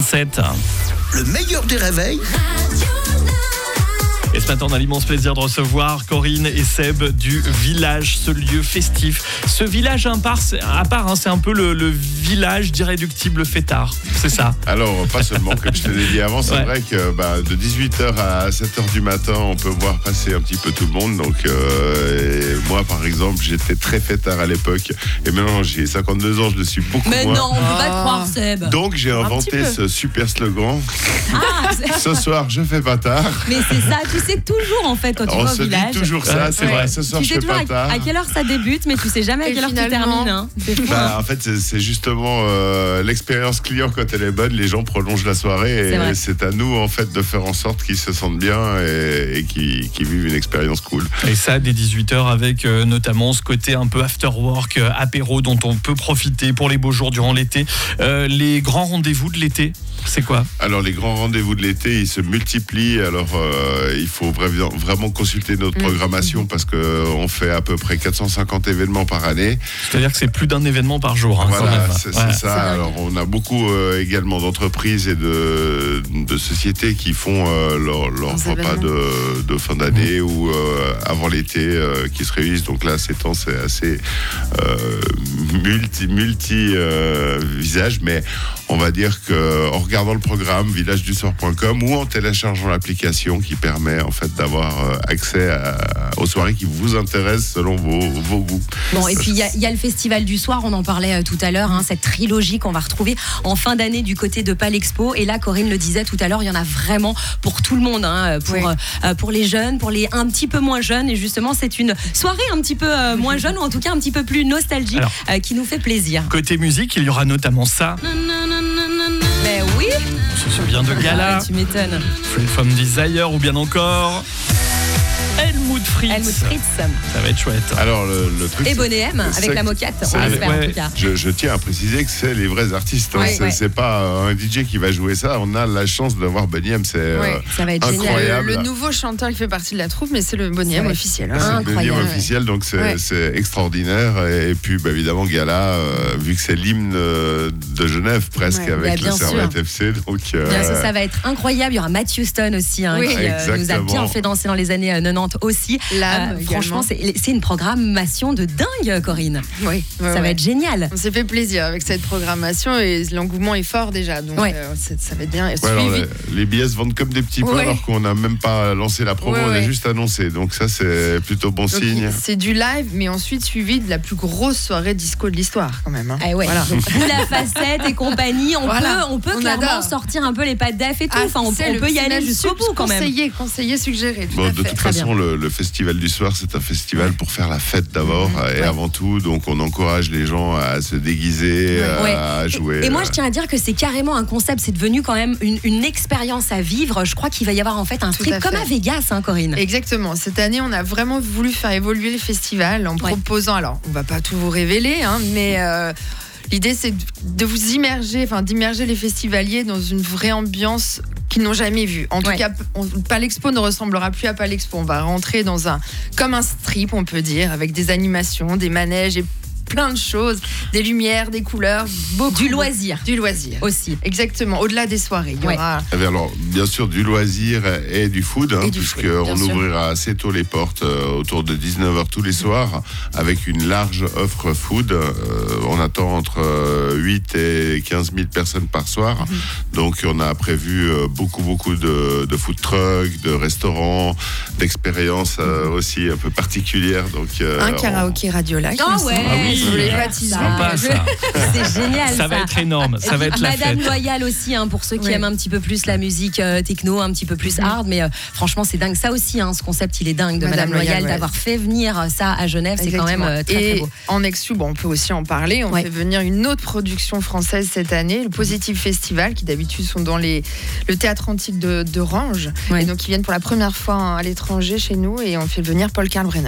7. Le meilleur des réveils. Et ce matin, on a l'immense plaisir de recevoir Corinne et Seb du village, ce lieu festif. Ce village à part, c'est un peu le village d'irréductible fêtard, c'est ça? Alors, pas seulement, comme je te l'ai dit avant, c'est vrai que de 18h à 7h du matin, on peut voir passer un petit peu tout le monde. Donc, moi, par exemple, j'étais très fêtard à l'époque. Et maintenant, j'ai 52 ans, je le suis beaucoup moins. Mais non, on peut pas te croire, Seb. Donc, j'ai inventé ce super slogan. Ce soir, je fais pas tard. Mais c'est ça, tu sais toujours en fait quand tu vas au village. On se dit toujours ça, c'est vrai. Ce soir, tu je sais fais pas tard. à quelle heure ça débute, mais tu sais jamais à quelle heure tu termines. Hein. C'est fou, En fait, c'est justement l'expérience client quand elle est bonne. Les gens prolongent la soirée et c'est à nous en fait de faire en sorte qu'ils se sentent bien et qu'ils vivent une expérience cool. Et ça, dès 18h avec notamment ce côté un peu after work, apéro dont on peut profiter pour les beaux jours durant l'été. Les grands rendez-vous de l'été, c'est quoi? Alors les grands rendez-vous de l'été, ils se multiplient. Alors il faut vraiment consulter notre programmation parce qu'on fait à peu près 450 événements par année. C'est-à-dire que c'est plus d'un événement par jour. Voilà, c'est ça. Alors on a beaucoup également d'entreprises et de sociétés qui font leur repas de fin d'année ou avant l'été qui se réunissent. Donc là, ces temps, c'est assez multi visage, mais on va dire qu'en regardant le programme villagedusoir.com ou en téléchargeant l'application qui permet en fait d'avoir accès aux soirées qui vous intéressent selon vos goûts. Bon, et puis il y a le festival du soir, on en parlait tout à l'heure, cette trilogie qu'on va retrouver en fin d'année du côté de Palexpo. Et là, Corinne le disait tout à l'heure, il y en a vraiment pour tout le monde, pour les jeunes, pour les un petit peu moins jeunes. Et justement, c'est une soirée un petit peu moins jeune, ou en tout cas un petit peu plus nostalgique, qui nous fait plaisir. Côté musique, il y aura notamment ça. Mais oui, on se souvient de Gala, tu m'étonnes. Free From Desire ou bien encore Helmut Fritz. Ça va être chouette. Alors le truc, et Bonnet M avec la moquette, on l'espère en tout cas. Je tiens à préciser que c'est les vrais artistes. C'est pas un DJ qui va jouer ça. On a la chance d'avoir Bonnet M. C'est ça va être incroyable. Le nouveau chanteur qui fait partie de la troupe, mais c'est le Bonnet M officiel. C'est le Bonnet M officiel, donc c'est extraordinaire. Et puis évidemment Gala, vu que c'est l'hymne de Genève presque avec le Servette FC. Donc ça va être incroyable. Il y aura Matthew Stone aussi qui nous a bien fait danser dans les années 90 aussi. Franchement, c'est une programmation de dingue, Corinne. Ça va être génial. On s'est fait plaisir avec cette programmation et l'engouement est fort déjà. Donc ça va être bien. Les billets se vendent comme des petits pains alors qu'on n'a même pas lancé la promo, on a juste annoncé. Donc ça, c'est plutôt bon signe. C'est du live, mais ensuite suivi de la plus grosse soirée disco de l'histoire quand même. Voilà. Donc, la facette et compagnie, on peut clairement sortir un peu les pattes d'EF et tout. On peut y aller jusqu'au bout quand même. Conseiller, suggéré. De toute façon, le festival du soir, c'est un festival pour faire la fête d'abord et avant tout. Donc, on encourage les gens à se déguiser, à jouer. Et moi, je tiens à dire que c'est carrément un concept. C'est devenu quand même une expérience à vivre. Je crois qu'il va y avoir en fait un trip comme à Vegas, Corinne. Exactement. Cette année, on a vraiment voulu faire évoluer le festival en proposant. Alors, on va pas tout vous révéler, mais l'idée, c'est de vous d'immerger les festivaliers dans une vraie ambiance qu'ils n'ont jamais vue. En tout cas, Palexpo ne ressemblera plus à Palexpo. On va rentrer comme un strip, on peut dire, avec des animations, des manèges et plein de choses, des lumières, des couleurs, du loisir aussi. Exactement, au-delà des soirées. Il y aura... Alors, bien sûr, du loisir et du food, puisqu'on ouvrira assez tôt les portes, autour de 19h tous les soirs, avec une large offre food. On attend entre 8 et 15 000 personnes par soir. Donc, on a prévu beaucoup de food trucks, de restaurants, d'expériences aussi un peu particulières. Donc, un karaoké Radio-Lac. Oui, sympa, ça. C'est génial. Ça va être énorme. Ça va être la fête. Madame Loyal aussi, pour ceux qui aiment un petit peu plus la musique techno, un petit peu plus hard. Mais franchement, c'est dingue. Ça aussi, ce concept, il est dingue de Madame Loyal d'avoir fait venir ça à Genève. C'est quand même très beau. En exclu, on peut aussi en parler. On fait venir une autre production française cette année, le Positive Festival, qui d'habitude sont dans le théâtre antique de Range. Et donc, ils viennent pour la première fois à l'étranger chez nous et on fait venir Paul Kalkbrenner.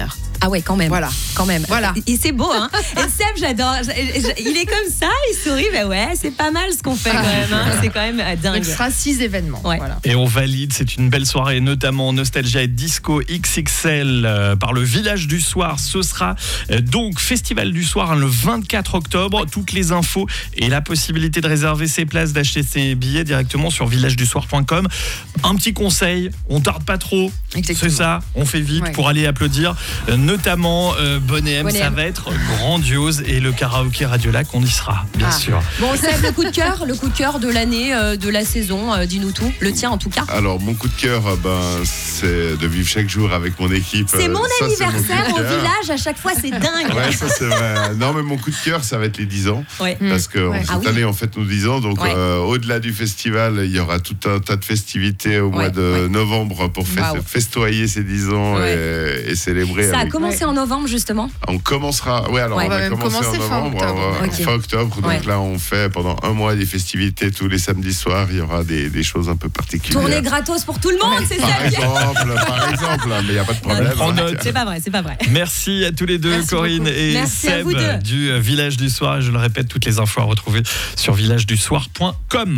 Ah ouais, quand même. Voilà. Quand même. Voilà. Et c'est beau, hein. Et Seb, j'adore. Il est comme ça, il sourit. Ben ouais, c'est pas mal ce qu'on fait quand même. Hein. C'est quand même dingue. Il sera 6 événements. Ouais. Voilà. Et on valide, c'est une belle soirée, notamment Nostalgia et Disco XXL par le Village du Soir. Ce sera donc Festival du Soir hein, le 24 octobre. Toutes les infos et la possibilité de réserver ses places, d'acheter ses billets directement sur villagedusoir.com. Un petit conseil, on tarde pas trop. Exactement. C'est ça, on fait vite pour aller applaudir. Notamment Bonnet M, ça va être grandiose. Et le karaoké Radiolac, on y sera, bien sûr. Bon, Seb, le coup de cœur de l'année, de la saison, dis-nous tout. Le tien en tout cas. Alors, mon coup de cœur, c'est de vivre chaque jour avec mon équipe. C'est mon anniversaire au village, à chaque fois, c'est dingue. Ouais, ça c'est vrai. Non, mais mon coup de cœur, ça va être les 10 ans. Ouais. Parce que cette année, on fête nos 10 ans. Donc, au-delà du festival, il y aura tout un tas de festivités au mois de novembre pour festoyer ces 10 ans et célébrer. Ça a commencé en novembre, justement. On commencera. Oui, alors on va commencer en novembre, fin octobre. Donc là, on fait pendant un mois des festivités tous les samedis soirs. Il y aura des choses un peu particulières. Tournée gratos pour tout le monde, c'est ça. Par exemple, mais il n'y a pas de problème. On prend note. C'est pas vrai. Merci à tous les deux, Merci Corinne beaucoup. et Merci à Seb vous deux. du Village du Soir. Et je le répète, toutes les infos à retrouver sur villagedusoir.com.